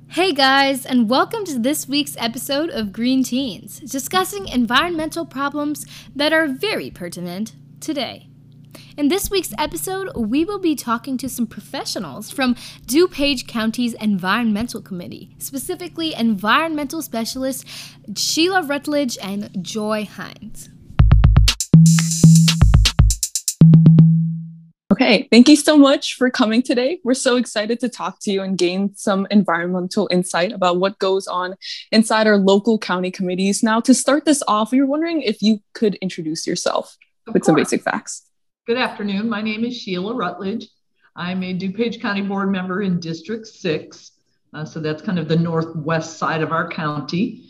Hey guys, and welcome to this week's episode of Green Teens, discussing environmental problems that are very pertinent today. In this week's episode, we will be talking to some professionals from DuPage County's Environmental Committee, specifically environmental specialists Sheila Rutledge and Joy Hines. Okay, thank you so much for coming today. We're so excited to talk to you and gain some environmental insight about what goes on inside our local county committees. Now, to start this off, we were wondering if you could introduce yourself with some basic facts. Good afternoon. My name is Sheila Rutledge. I'm a DuPage County board member in District 6. So that's kind of the northwest side of our county.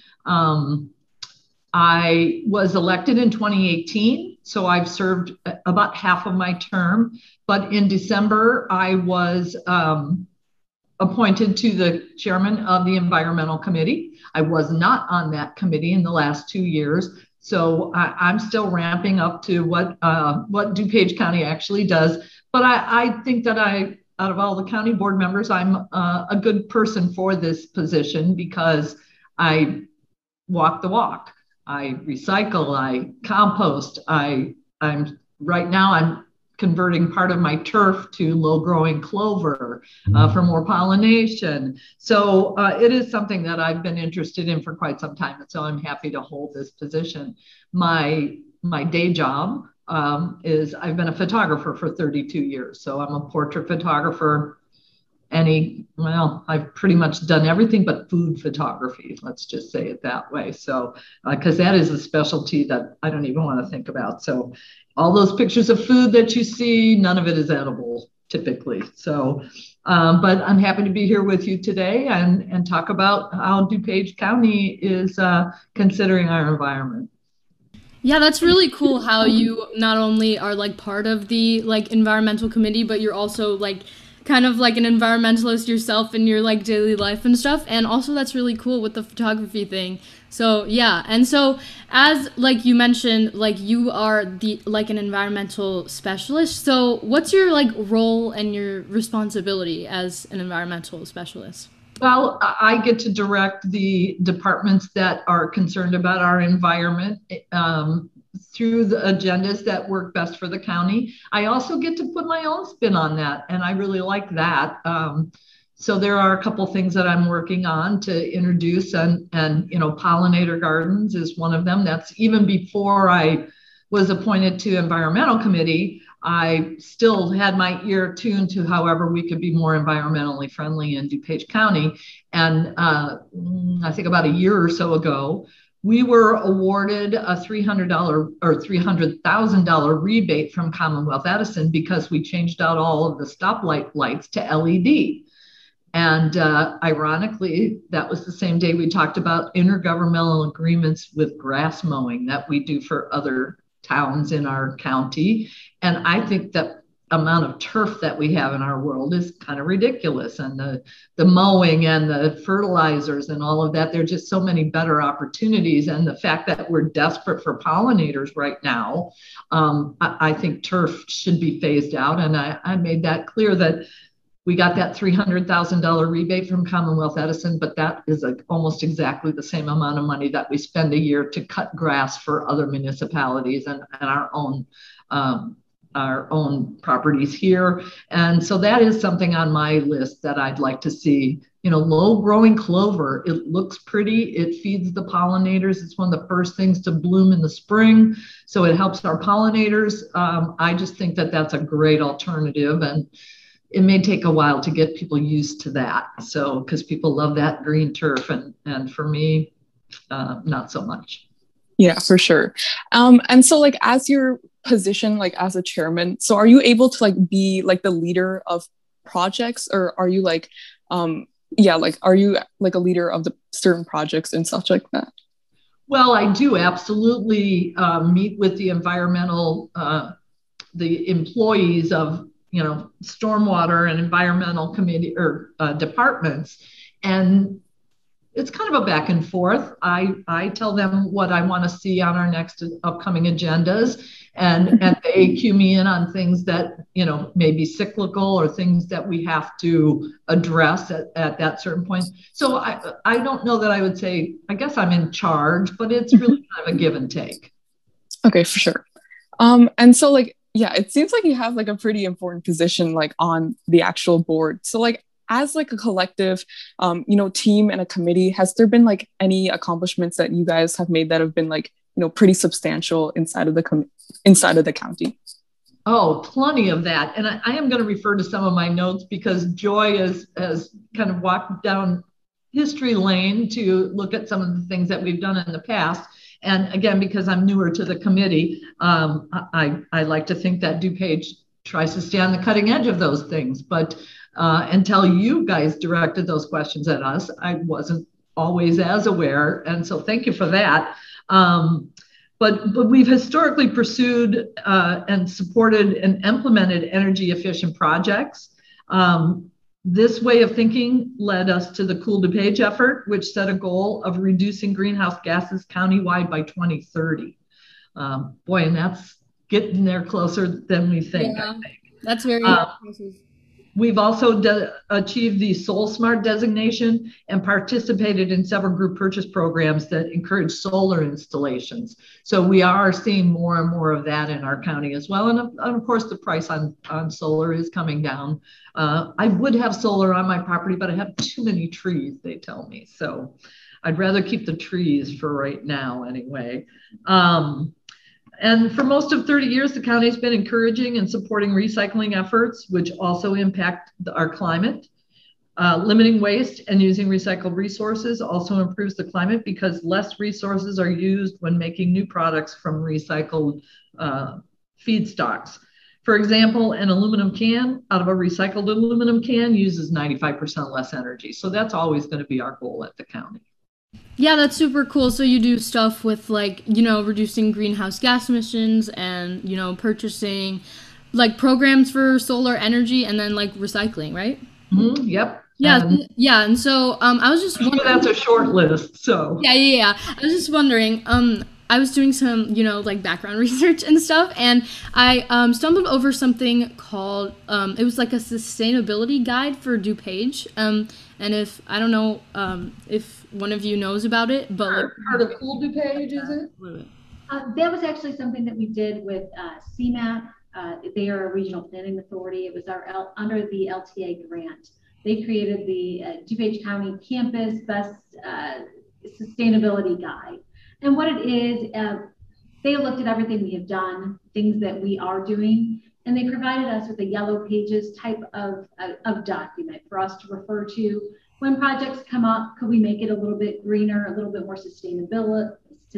I was elected in 2018, so I've served about half of my term. But in December, I was appointed to the chairman of the Environmental Committee. I was not on that committee in the last 2 years. So I'm still ramping up to what DuPage County actually does. But I think that out of all the county board members, I'm a good person for this position because I walk the walk. I recycle, I compost. Right now I'm converting part of my turf to low-growing clover for more pollination. So it is something that I've been interested in for quite some time. And so I'm happy to hold this position. My day job is I've been a photographer for 32 years. So I'm a portrait photographer. I've pretty much done everything but food photography. Let's just say it that way. So, because that is a specialty that I don't even want to think about. So all those pictures of food that you see, none of it is edible typically. So, but I'm happy to be here with you today and talk about how DuPage County is considering our environment. Yeah, that's really cool how you not only are like part of the like environmental committee, but you're also like kind of like an environmentalist yourself in your like daily life and stuff. And also that's really cool with the photography thing. So yeah, and so as like you mentioned, like you are the like an environmental specialist. So what's your like role and your responsibility as an environmental specialist? Well, I get to direct the departments that are concerned about our environment through the agendas that work best for the county. I also get to put my own spin on that, and I really like that. So there are a couple things that I'm working on to introduce, and pollinator gardens is one of them. That's even before I was appointed to environmental committee. I still had my ear tuned to however we could be more environmentally friendly in DuPage County. And I think about a year or so ago, we were awarded a $300 or $300,000 rebate from Commonwealth Edison because we changed out all of the stoplight lights to LED. And ironically, that was the same day we talked about intergovernmental agreements with grass mowing that we do for other towns in our county. And I think that amount of turf that we have in our world is kind of ridiculous. And the mowing and the fertilizers and all of that, there are just so many better opportunities. And the fact that we're desperate for pollinators right now, I think turf should be phased out. And I made that clear that we got that $300,000 rebate from Commonwealth Edison, but that is almost exactly the same amount of money that we spend a year to cut grass for other municipalities and our own properties here. And so that is something on my list that I'd like to see. Low growing clover, it looks pretty, it feeds the pollinators. It's one of the first things to bloom in the spring. So it helps our pollinators. I just think that that's a great alternative. And it may take a while to get people used to that. So, because people love that green turf, and for me, not so much. Yeah, for sure. And so like as your position, like as a chairman, so are you able to like be like the leader of projects, or are you like, are you like a leader of the certain projects and such like that? Well, I do absolutely meet with the employees of stormwater and environmental committee or departments. And it's kind of a back and forth. I tell them what I want to see on our next upcoming agendas, and they cue me in on things that, you know, may be cyclical or things that we have to address at that certain point. So I don't know that I would say, I guess I'm in charge, but it's really kind of a give and take. Okay, for sure. And so like, yeah, it seems like you have like a pretty important position like on the actual board. So like as like a collective, you know, team and a committee, has there been like any accomplishments that you guys have made that have been like, you know, pretty substantial inside of the county? Oh, plenty of that. And I am going to refer to some of my notes because Joy has kind of walked down history lane to look at some of the things that we've done in the past. And again, because I'm newer to the committee, I like to think that DuPage tries to stay on the cutting edge of those things. But until you guys directed those questions at us, I wasn't always as aware. And so thank you for that. But we've historically pursued and supported and implemented energy efficient projects. This way of thinking led us to the Cool DuPage effort, which set a goal of reducing greenhouse gases countywide by 2030. Boy, and that's getting there closer than we think. Yeah, I think. That's very impressive. We've also achieved the Soul Smart designation and participated in several group purchase programs that encourage solar installations. So we are seeing more and more of that in our county as well. And of course, the price on solar is coming down. I would have solar on my property, but I have too many trees, they tell me. So I'd rather keep the trees for right now anyway. And for most of 30 years, the county's been encouraging and supporting recycling efforts, which also impact our climate. Limiting waste and using recycled resources also improves the climate because less resources are used when making new products from recycled feedstocks. For example, an aluminum can out of a recycled aluminum can uses 95% less energy. So that's always going to be our goal at the county. Yeah, that's super cool. So you do stuff with like, you know, reducing greenhouse gas emissions and, you know, purchasing like programs for solar energy and then like recycling, right? Mm-hmm, yep. Yeah, yeah. And so I was just wondering. That's a short list. So Yeah. I was just wondering, I was doing some, you know, like background research and stuff, and I stumbled over something called, it was like a sustainability guide for DuPage. And if, I don't know if one of you knows about it, but like, part of Cool DuPage, is it? That was actually something that we did with CMAP. They are a regional planning authority. It was under the LTA grant. They created the DuPage County Campus Best Sustainability Guide. And what it is, they looked at everything we have done, things that we are doing, and they provided us with a yellow pages type of document for us to refer to. When projects come up, could we make it a little bit greener, a little bit more sustainable?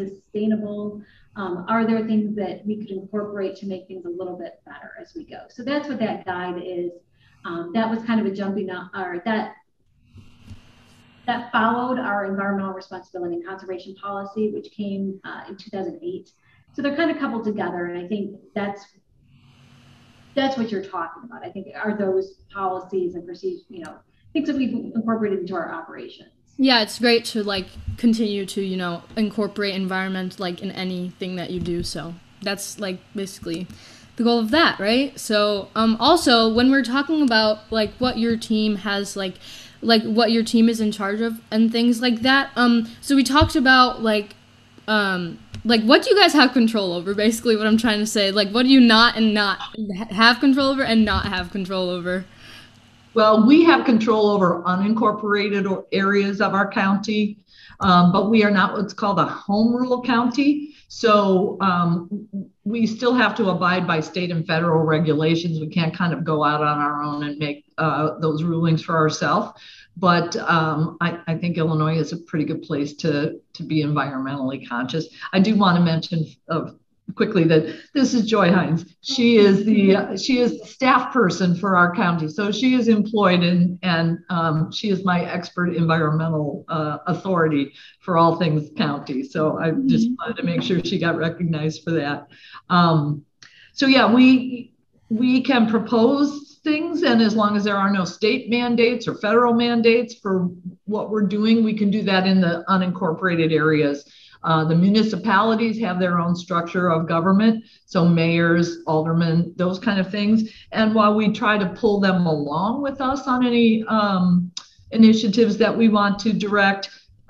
Are there things that we could incorporate to make things a little bit better as we go? So that's what that guide is. That was kind of a jumping up, or that followed our environmental responsibility and conservation policy, which came in 2008. So they're kind of coupled together, and I think that's what you're talking about. I think are those policies and procedures, you know, things that we've incorporated into our operations. Yeah, it's great to like continue to, you know, incorporate environment like in anything that you do. So that's like basically the goal of that, right? So also when we're talking about like what your team has like what your team is in charge of and things like that. So we talked about like what do you guys have control over? Basically what I'm trying to say, like what do you not have control over and not have control over? Well, we have control over unincorporated areas of our county, but we are not what's called a home rule county. So we still have to abide by state and federal regulations. We can't kind of go out on our own and make those rulings for ourselves. But I think Illinois is a pretty good place to be environmentally conscious. I do want to mention quickly that this is Joy Hines. She is the staff person for our county. So she is employed and she is my expert environmental authority for all things county. So I just wanted to make sure she got recognized for that. So yeah, we can propose things, and as long as there are no state mandates or federal mandates for what we're doing, we can do that in the unincorporated areas. The municipalities have their own structure of government, so mayors, aldermen, those kind of things. And while we try to pull them along with us on any initiatives that we want to direct,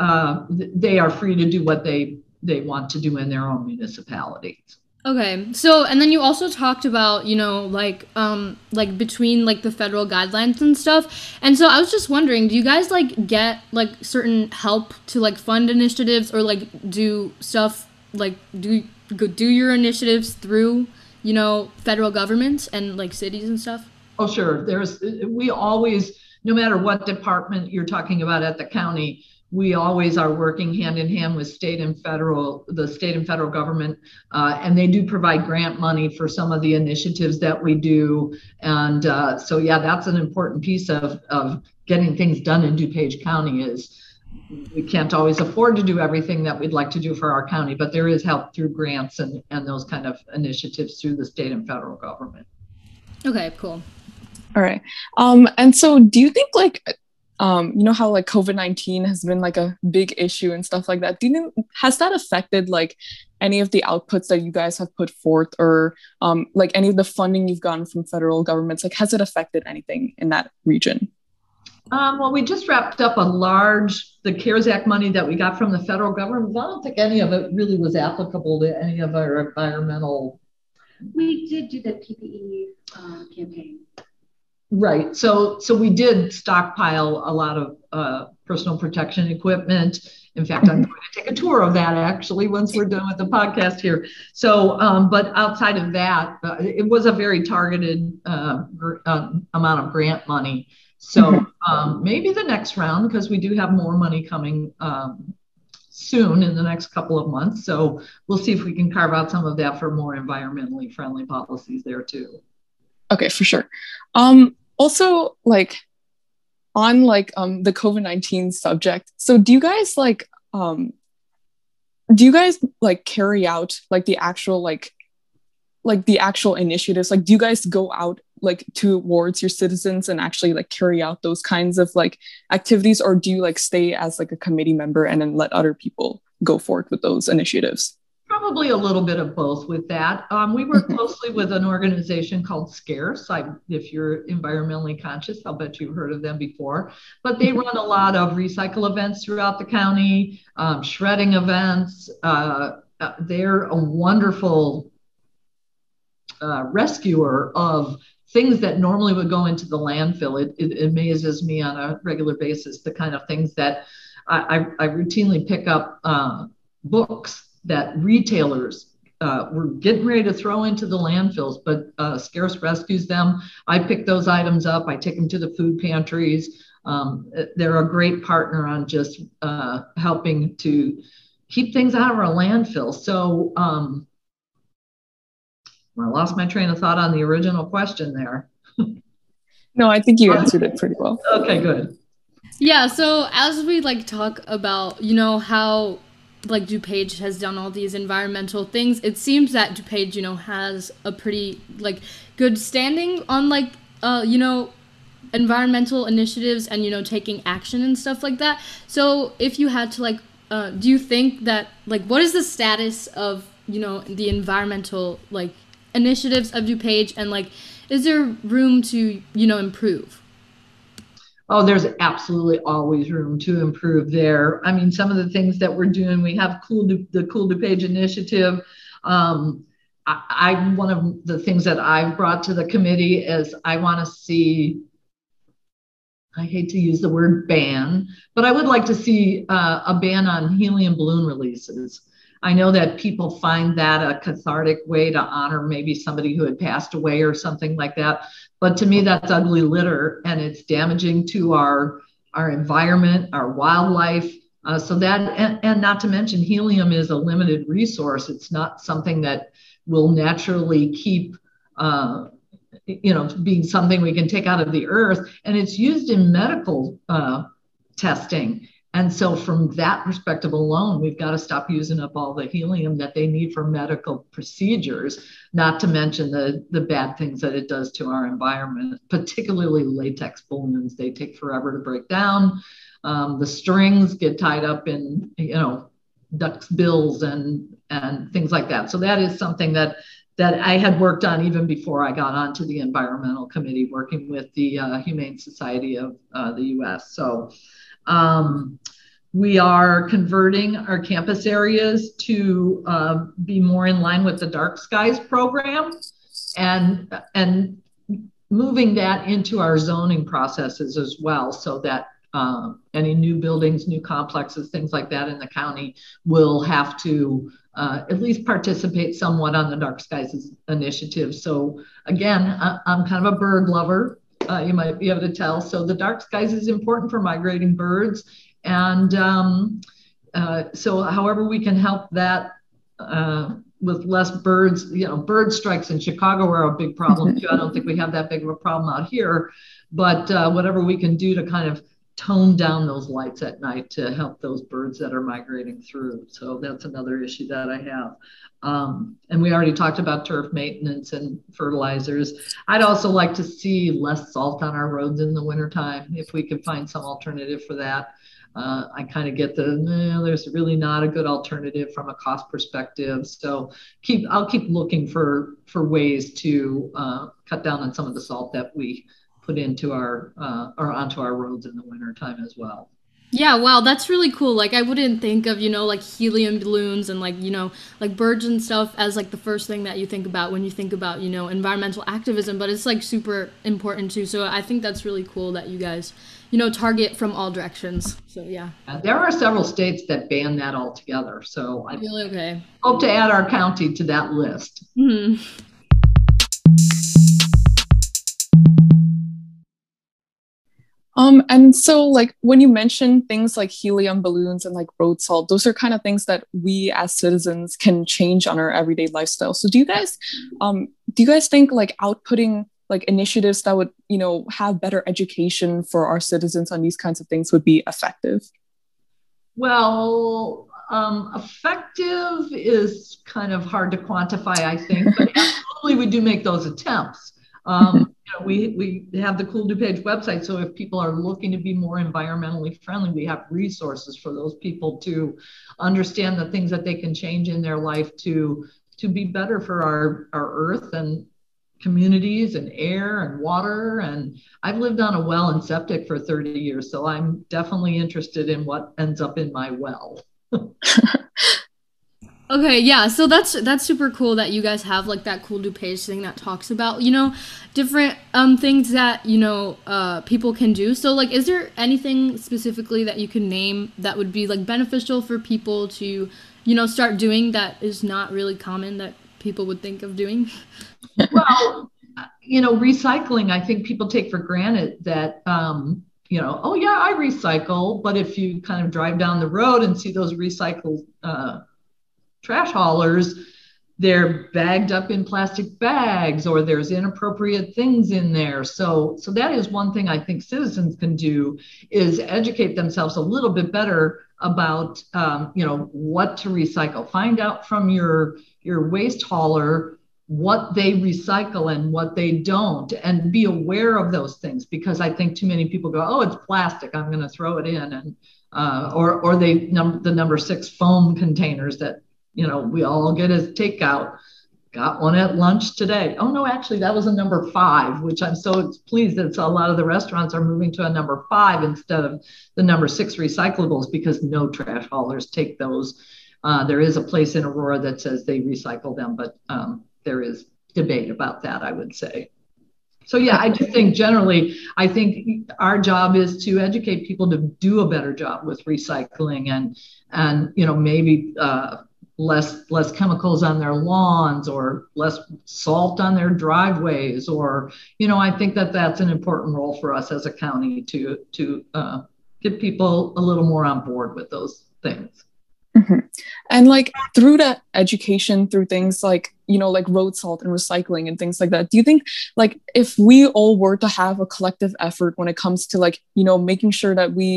they are free to do what they want to do in their own municipalities. Okay, so and then you also talked about, like between like the federal guidelines and stuff, and so I was just wondering, do you guys like get like certain help to like fund initiatives, or like do stuff like do your initiatives through federal governments and like cities and stuff? Oh, sure. We always, no matter what department you're talking about at the county, we always are working hand in hand with the state and federal government, and they do provide grant money for some of the initiatives that we do. And so, yeah, that's an important piece of getting things done in DuPage County. Is we can't always afford to do everything that we'd like to do for our county, but there is help through grants and those kind of initiatives through the state and federal government. Okay, cool. All right. And so do you think like, how like COVID-19 has been like a big issue and stuff like that. Has that affected like any of the outputs that you guys have put forth, or like any of the funding you've gotten from federal governments? Like, has it affected anything in that region? Well, we just wrapped up the CARES Act money that we got from the federal government. I don't think any of it really was applicable to any of our environmental. We did do the PPE campaign. Right. So we did stockpile a lot of personal protection equipment. In fact, I'm going to take a tour of that actually once we're done with the podcast here. So, but outside of that, it was a very targeted amount of grant money. So maybe the next round, because we do have more money coming soon in the next couple of months. So we'll see if we can carve out some of that for more environmentally friendly policies there too. Okay, for sure. Also, like on like the COVID-19 subject, so do you guys carry out like the actual the actual initiatives? Like, do you guys go out like towards your citizens and actually like carry out those kinds of like activities, or do you like stay as like a committee member and then let other people go forward with those initiatives? Probably a little bit of both with that. We work closely with an organization called Scarce. If you're environmentally conscious, I'll bet you've heard of them before. But they run a lot of recycle events throughout the county, shredding events. They're a wonderful rescuer of things that normally would go into the landfill. It amazes me on a regular basis, the kind of things that I routinely pick up books that retailers were getting ready to throw into the landfills, but Scarce rescues them. I pick those items up. I take them to the food pantries. They're a great partner on just helping to keep things out of our landfill. So I lost my train of thought on the original question there. No, I think you answered it pretty well. Okay, good. Yeah, so as we like talk about, how like DuPage has done all these environmental things, it seems that DuPage, has a pretty like good standing on like environmental initiatives and taking action and stuff like that. So if you had to like do you think that like what is the status of the environmental like initiatives of DuPage, and like is there room to improve? Oh, there's absolutely always room to improve there. I mean, some of the things that we're doing, we have the Cool DuPage initiative. One of the things that I've brought to the committee is I want to see, I hate to use the word ban, but I would like to see a ban on helium balloon releases. I know that people find that a cathartic way to honor maybe somebody who had passed away or something like that. But to me, that's ugly litter, and it's damaging to our environment, our wildlife. So that, and not to mention, helium is a limited resource. It's not something that will naturally keep, being something we can take out of the earth. And it's used in medical testing. And so from that perspective alone, we've got to stop using up all the helium that they need for medical procedures, not to mention the bad things that it does to our environment, particularly latex balloons. They take forever to break down. The strings get tied up in, ducks' bills and things like that. So that is something that I had worked on even before I got onto the environmental committee, working with the Humane Society of the U.S. So we are converting our campus areas to be more in line with the Dark Skies program, and moving that into our zoning processes as well, so that any new buildings, new complexes, things like that in the county will have to at least participate somewhat on the Dark Skies initiative. So again, I'm kind of a bird lover. You might be able to tell. So the Dark Skies is important for migrating birds. And so however we can help that with less birds, bird strikes in Chicago are a big problem too. I don't think we have that big of a problem out here, but whatever we can do to kind of tone down those lights at night to help those birds that are migrating through. So that's another issue that I have. And we already talked about turf maintenance and fertilizers. I'd also like to see less salt on our roads in the wintertime, if we could find some alternative for that. I kind of get there's really not a good alternative from a cost perspective. So I'll keep looking for ways to cut down on some of the salt that we put into our or onto our roads in the wintertime as well. Yeah, wow, that's really cool. Like, I wouldn't think of, like helium balloons and like, like birds and stuff as like the first thing that you think about when you think about, environmental activism, but it's like super important too. So I think that's really cool that you guys, target from all directions. So yeah. There are several states that ban that altogether. So I really okay. Hope to add our county to that list. Mm-hmm. And so like when you mention things like helium balloons and like road salt, those are kind of things that we as citizens can change on our everyday lifestyle. So do you guys think like outputting like initiatives that would, have better education for our citizens on these kinds of things would be effective? Well, effective is kind of hard to quantify, I think, but absolutely we do make those attempts. We have the Cool DuPage website, so if people are looking to be more environmentally friendly, we have resources for those people to understand the things that they can change in their life to be better for our earth and communities and air and water. And I've lived on a well and septic for 30 years, so I'm definitely interested in what ends up in my well. Okay, yeah, so that's super cool that you guys have like that Cool DuPage thing that talks about, different things that, people can do. So like, is there anything specifically that you can name that would be like beneficial for people to, start doing that is not really common that people would think of doing? Well, recycling, I think people take for granted that, oh yeah, I recycle. But if you kind of drive down the road and see those recycled trash haulers, they're bagged up in plastic bags, or there's inappropriate things in there. So that is one thing I think citizens can do, is educate themselves a little bit better about, what to recycle. Find out from your waste hauler what they recycle and what they don't, and be aware of those things, because I think too many people go, oh, it's plastic, I'm going to throw it in, and or the number 6 foam containers that we all get as takeout. Got one at lunch today. Oh no, actually that was a number 5, which I'm so pleased that a lot of the restaurants are moving to a number 5 instead of the number 6 recyclables, because no trash haulers take those. There is a place in Aurora that says they recycle them, but there is debate about that, I would say. So yeah, I just think generally, I think our job is to educate people to do a better job with recycling, and maybe less chemicals on their lawns, or less salt on their driveways, or I think that's an important role for us as a county to get people a little more on board with those things. Mm-hmm. And like through that education, through things like like road salt and recycling and things like that, do you think like if we all were to have a collective effort when it comes to like making sure that we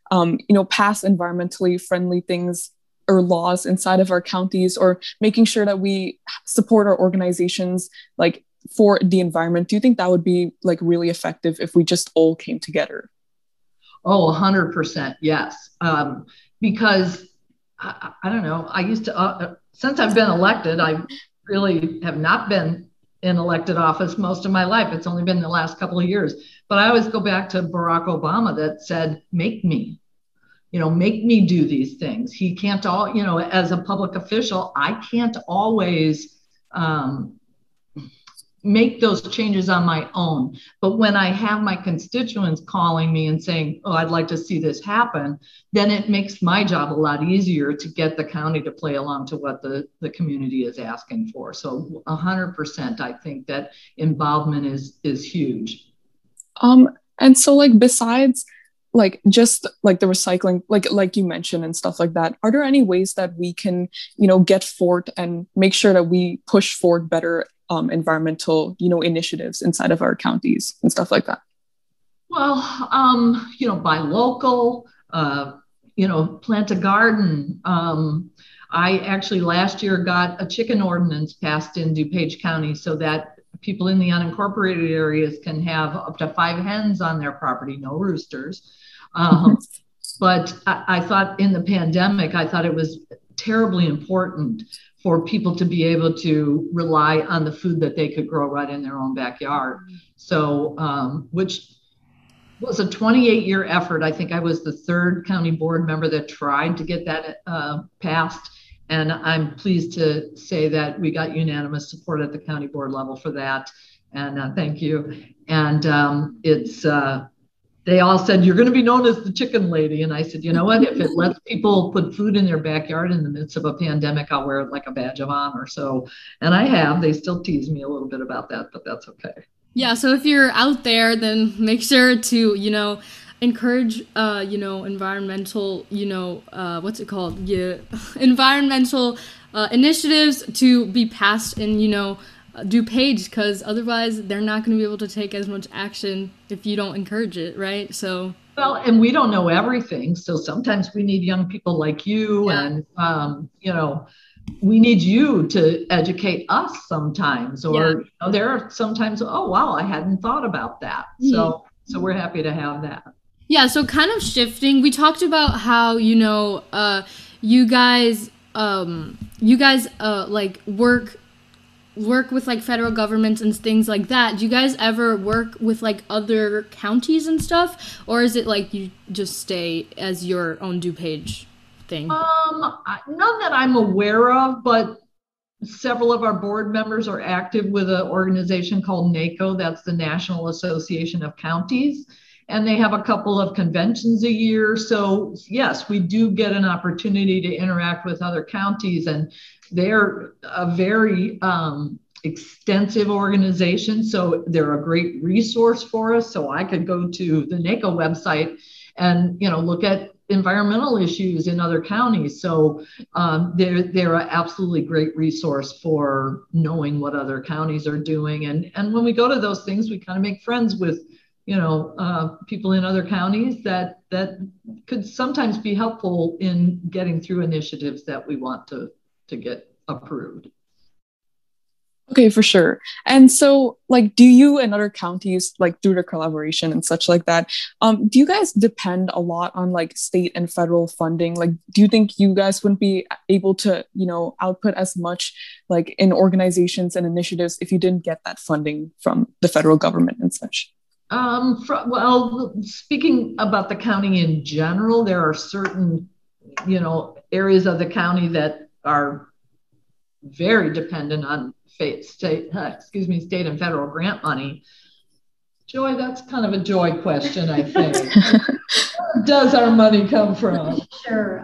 pass environmentally friendly things or laws inside of our counties, or making sure that we support our organizations like for the environment? Do you think that would be like really effective if we just all came together? Oh, 100% yes. Because I don't know, I used to, since I've been elected, I really have not been in elected office most of my life. It's only been the last couple of years. But I always go back to Barack Obama that said, make me do these things. He can't as a public official, I can't always make those changes on my own. But when I have my constituents calling me and saying, oh, I'd like to see this happen, then it makes my job a lot easier to get the county to play along to what the community is asking for. So 100%, I think that involvement is huge. And so like besides like just like the recycling, like you mentioned and stuff like that, are there any ways that we can, get forward and make sure that we push forward better environmental, initiatives inside of our counties and stuff like that? Well, buy local, plant a garden. I actually last year got a chicken ordinance passed in DuPage County so that people in the unincorporated areas can have up to 5 hens on their property, no roosters. But I thought in the pandemic, I thought it was terribly important for people to be able to rely on the food that they could grow right in their own backyard. So, which was a 28-year effort. I think I was the 3rd county board member that tried to get that passed. And I'm pleased to say that we got unanimous support at the county board level for that. And thank you. And they all said, you're going to be known as the chicken lady. And I said, you know what, if it lets people put food in their backyard in the midst of a pandemic, I'll wear it like a badge of honor. So, and I have, they still tease me a little bit about that, but that's okay. Yeah. So if you're out there, then make sure to, encourage, environmental, what's it called? Yeah. Environmental initiatives to be passed in, DuPage, because otherwise they're not going to be able to take as much action if you don't encourage it, right? So well, and we don't know everything, so sometimes we need young people like you, yeah. And we need you to educate us sometimes, or yeah. There are sometimes, oh wow, I hadn't thought about that. So we're happy to have that. Yeah, so kind of shifting, we talked about how you guys like work with like federal governments and things like that. Do you guys ever work with like other counties and stuff, or is it like you just stay as your own DuPage thing? None that I'm aware of, but several of our board members are active with an organization called NACO. That's the National Association of Counties. And they have a couple of conventions a year. So yes, we do get an opportunity to interact with other counties, and they're a very extensive organization. So they're a great resource for us. So I could go to the NACO website and, look at environmental issues in other counties. So they're an absolutely great resource for knowing what other counties are doing. And when we go to those things, we kind of make friends with people in other counties that could sometimes be helpful in getting through initiatives that we want to get approved. Okay, for sure. And so like, do you and other counties, like through the collaboration and such like that, do you guys depend a lot on like state and federal funding? Like, do you think you guys wouldn't be able to, output as much like in organizations and initiatives if you didn't get that funding from the federal government and such? Well, speaking about the county in general, there are certain, areas of the county that are very dependent on state and federal grant money. Joy, that's kind of a Joy question, I think. Where does our money come from? Sure.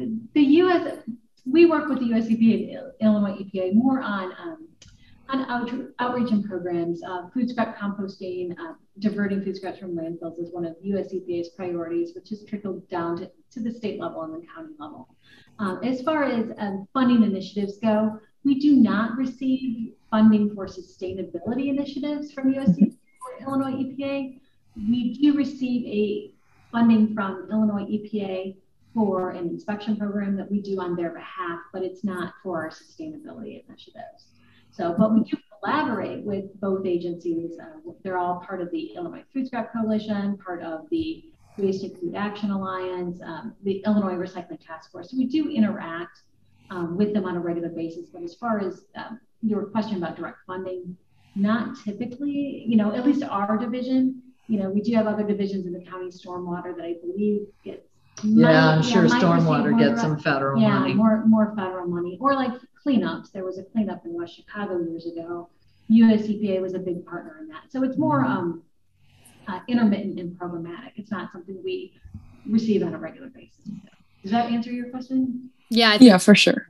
We work with the US EPA and Illinois EPA more on outreach and programs. Food scrap composting, diverting food scraps from landfills is one of US EPA's priorities, which has trickled down to the state level and the county level. As far as funding initiatives go, we do not receive funding for sustainability initiatives from US EPA or Illinois EPA. We do receive funding from Illinois EPA for an inspection program that we do on their behalf, but it's not for our sustainability initiatives. So, but we do collaborate with both agencies. They're all part of the Illinois Food Scrap Coalition, part of the Waste and Food Action Alliance, the Illinois Recycling Task Force. So we do interact with them on a regular basis. But as far as your question about direct funding, not typically, you know, at least our division, you know, we do have other divisions in the county, stormwater, that I believe gets I'm sure stormwater gets some federal money. More federal money, or like cleanups. There was a cleanup in West Chicago years ago. US EPA was a big partner in that. So it's more intermittent and programmatic. It's not something we receive on a regular basis. Does that answer your question? Yeah. Yeah, for sure.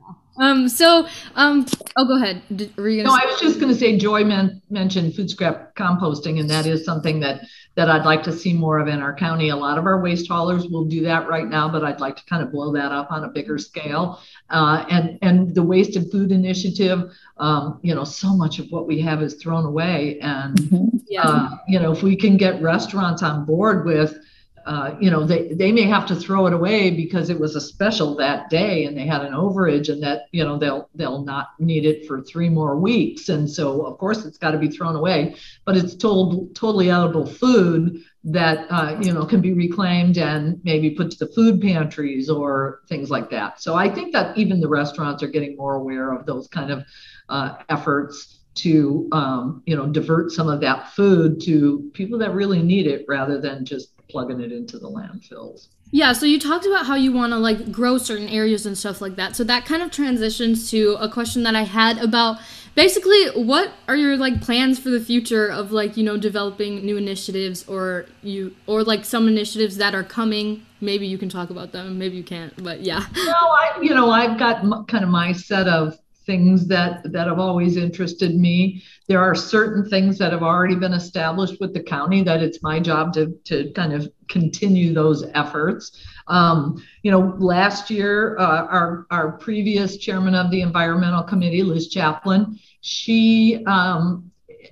Oh, go ahead. I was just going to say, Joy mentioned food scrap composting, and that is something that I'd like to see more of in our county. A lot of our waste haulers will do that right now, but I'd like to kind of blow that up on a bigger scale. And the Waste and Food Initiative, you know, so much of what we have is thrown away. And, you know, if we can get restaurants on board with, you know, they may have to throw it away because it was a special that day and they had an overage, and that, you know, they'll not need it for 3 more weeks. And so of course it's got to be thrown away, but it's totally edible food that, you know, can be reclaimed and maybe put to the food pantries or things like that. So I think that even the restaurants are getting more aware of those kind of efforts to, you know, divert some of that food to people that really need it rather than just plugging it into the landfills. Yeah, so you talked about how you want to like grow certain areas and stuff like that. So that kind of transitions to a question that I had about basically what are your like plans for the future of like, you know, developing new initiatives or like some initiatives that are coming. Maybe you can talk about them, maybe you can't, but yeah. No, I've got kind of my set of things that have always interested me. There are certain things that have already been established with the county that it's my job to kind of continue those efforts. You know, last year, our previous chairman of the environmental committee, Liz Chaplin, she got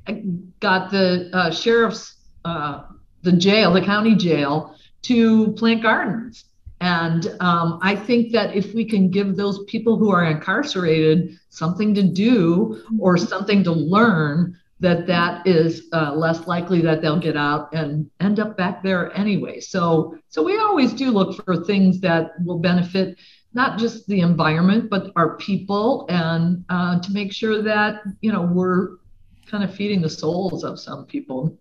the sheriff's, the county jail to plant gardens. And I think that if we can give those people who are incarcerated something to do or something to learn, that is less likely that they'll get out and end up back there anyway. So we always do look for things that will benefit not just the environment, but our people, and to make sure that, you know, we're kind of feeding the souls of some people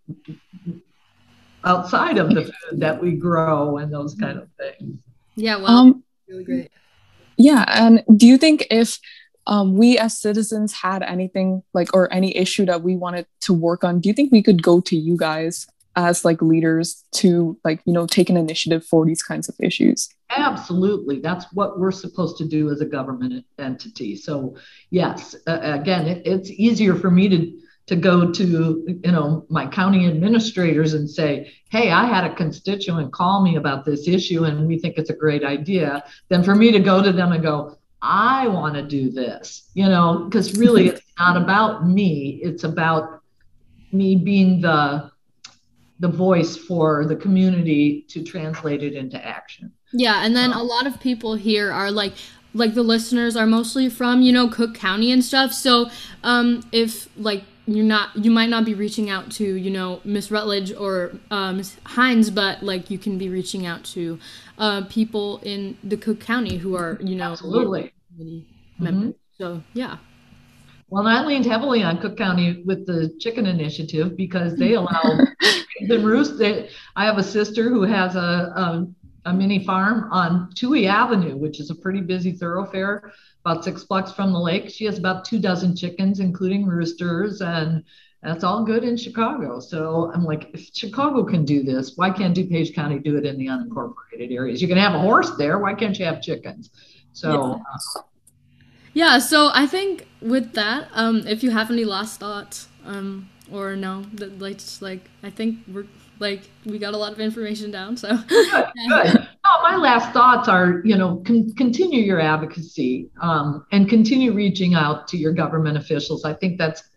outside of the food that we grow and those kind of things. Yeah, well, really great. Yeah, and do you think if we as citizens had anything like, or any issue that we wanted to work on, do you think we could go to you guys as like leaders to like, you know, take an initiative for these kinds of issues? Absolutely. That's what we're supposed to do as a government entity. So yes, again, it's easier for me to go to, you know, my county administrators and say, hey, I had a constituent call me about this issue and we think it's a great idea, than for me to go to them and go, I want to do this, you know, because really it's not about me. It's about me being the voice for the community to translate it into action. Yeah, and then a lot of people here are like the listeners are mostly from, you know, Cook County and stuff. So if like you might not be reaching out to, you know, Miss Rutledge or Miss Hines, but like you can be reaching out to people in the Cook County who are, you know, absolutely members. So yeah. Well, I leaned heavily on Cook County with the chicken initiative because they allow the roost. I have a sister who has a mini farm on Toohey Avenue, which is a pretty busy thoroughfare, about 6 blocks from the lake. She has about 24 chickens, including roosters, and that's all good in Chicago. So I'm like, if Chicago can do this, why can't DuPage County do it in the unincorporated areas? You can have a horse there. Why can't you have chickens? So. Yeah, so I think with that, if you have any last thoughts, or no, I think we got a lot of information down. So good. No, my last thoughts are, you know, continue your advocacy, and continue reaching out to your government officials. I think that's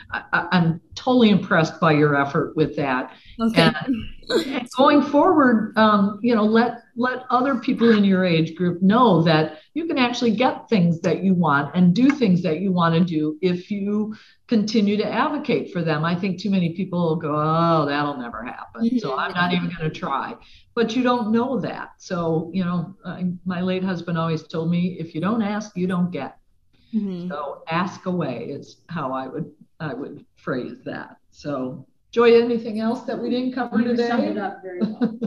I'm totally impressed by your effort with that. Okay. And going forward, let other people in your age group know that you can actually get things that you want and do things that you want to do if you continue to advocate for them. I think too many people will go, oh, that'll never happen, so I'm not even going to try. But you don't know that. So, my late husband always told me, if you don't ask, you don't get. So ask away is how I would phrase that. So, Joy, anything else that we didn't cover today? You summed it up very well.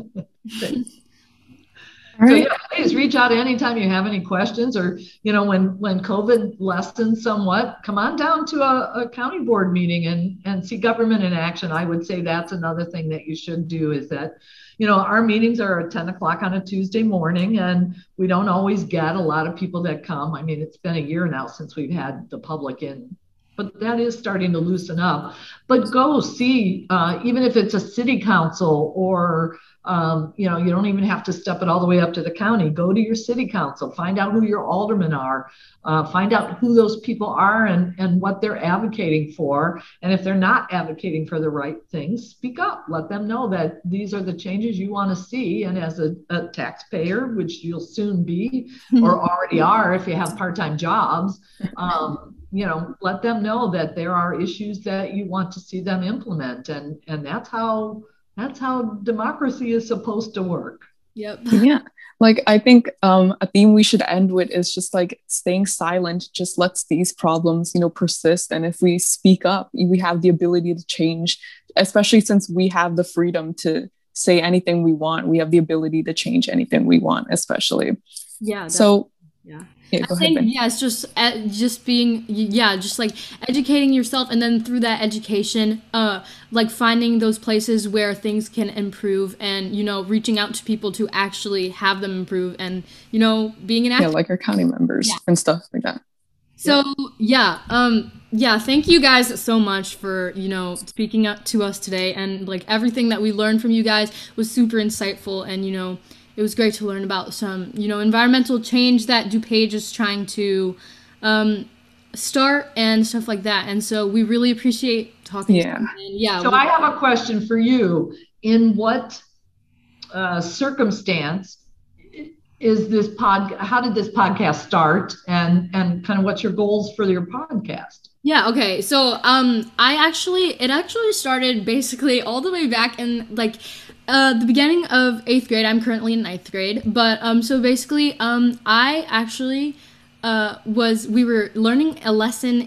All right. So please reach out anytime you have any questions, or when COVID lessens somewhat, come on down to a county board meeting and see government in action. I would say that's another thing that you should do, is that our meetings are at 10 o'clock on a Tuesday morning, and we don't always get a lot of people that come. I mean, it's been a year now since we've had the public in, but that is starting to loosen up. But go see, even if it's a city council, or you don't even have to step it all the way up to the county. Go to your city council, find out who your aldermen are, find out who those people are and what they're advocating for. And if they're not advocating for the right things, speak up. Let them know that these are the changes you want to see. And as a taxpayer, which you'll soon be, or already are if you have part-time jobs, let them know that there are issues that you want to see them implement. And that's how democracy is supposed to work. Yep. Yeah. Like, I think a theme we should end with is just like staying silent just lets these problems, persist. And if we speak up, we have the ability to change, especially since we have the freedom to say anything we want. We have the ability to change anything we want, especially. Yeah. So, yeah. Yeah, I think, it's just being, just like educating yourself, and then through that education, like finding those places where things can improve, and, reaching out to people to actually have them improve, and, being an active. Yeah, like our county members and stuff like that. So, thank you guys so much for, speaking up to us today, and like everything that we learned from you guys was super insightful, and, it was great to learn about some, environmental change that DuPage is trying to start and stuff like that. And so we really appreciate talking to you. And so I have a question for you. In what circumstance is this how did this podcast start, and kind of what's your goals for your podcast? Yeah, okay. So it actually started basically all the way back in the beginning of 8th grade. I'm currently in 9th grade, but so basically I actually we were learning a lesson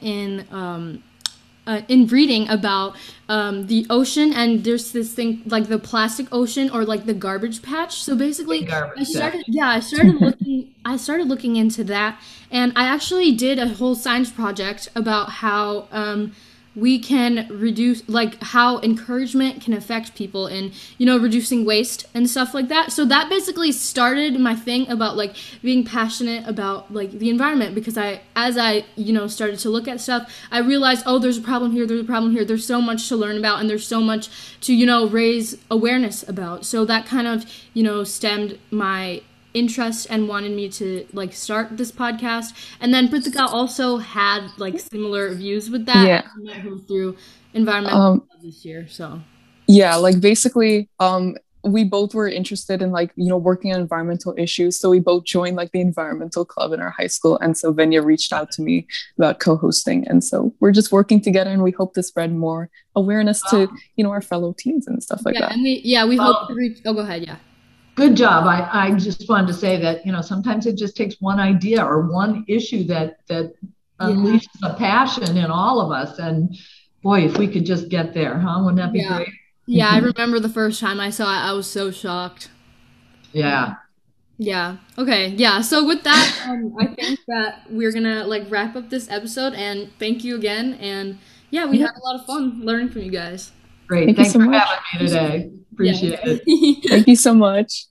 in reading about the ocean, and there's this thing like the plastic ocean, or like the garbage patch. So basically I started looking into that, and I actually did a whole science project about how we can reduce, like how encouragement can affect people in, reducing waste and stuff like that. So that basically started my thing about like being passionate about like the environment, because as I started to look at stuff, I realized, oh, there's a problem here, there's so much to learn about, and there's so much to, raise awareness about. So that kind of, stemmed my interest and wanted me to like start this podcast. And then Prithika also had like similar views with that. Yeah. I met her through environmental this year. So yeah, like basically we both were interested in like, working on environmental issues. So we both joined like the environmental club in our high school. And so Venya reached out to me about co-hosting. And so we're just working together, and we hope to spread more awareness to, our fellow teens and stuff like that. And we hope to reach, go ahead. Yeah. Good job. I just wanted to say that, sometimes it just takes one idea or one issue that unleashes a passion in all of us. And boy, if we could just get there, huh? Wouldn't that be great? Yeah, I remember the first time I saw it, I was so shocked. Yeah. Yeah. Okay. Yeah. So with that, I think that we're gonna like wrap up this episode, and thank you again. And we had a lot of fun learning from you guys. Great. Thanks for having me today. Appreciate it. Thank you so much.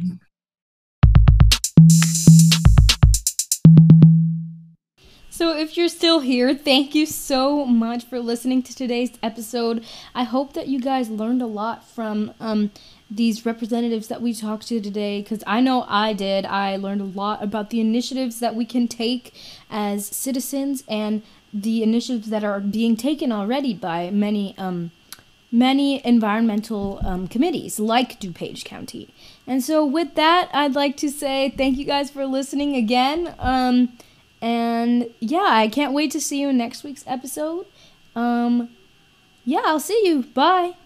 So if you're still here, thank you so much for listening to today's episode. I hope that you guys learned a lot from these representatives that we talked to today, because I know I did. I learned a lot about the initiatives that we can take as citizens, and the initiatives that are being taken already by many environmental committees like DuPage County. And so with that, I'd like to say thank you guys for listening again. And yeah, I can't wait to see you in next week's episode. Yeah, I'll see you. Bye.